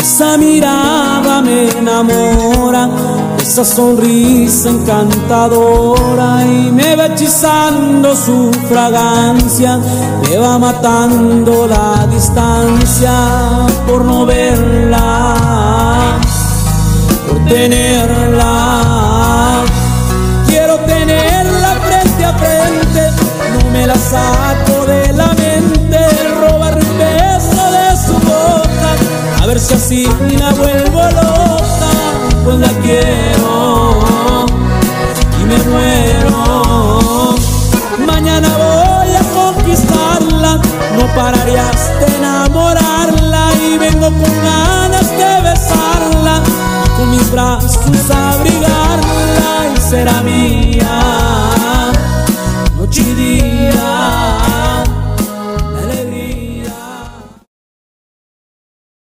Esa mirada me enamora, esa sonrisa encantadora, y me va hechizando su fragancia, me va matando la distancia por no verla, por tenerla. Quiero tenerla frente a frente, no me la saco de la mente, robar un beso de su boca, a ver si así la vuelvo loca, pues la quiero y me muero. Mañana voy a conquistarla, no pararé hasta enamorarla, y vengo con ganas de besarla, con mis brazos abrigarla y será mía.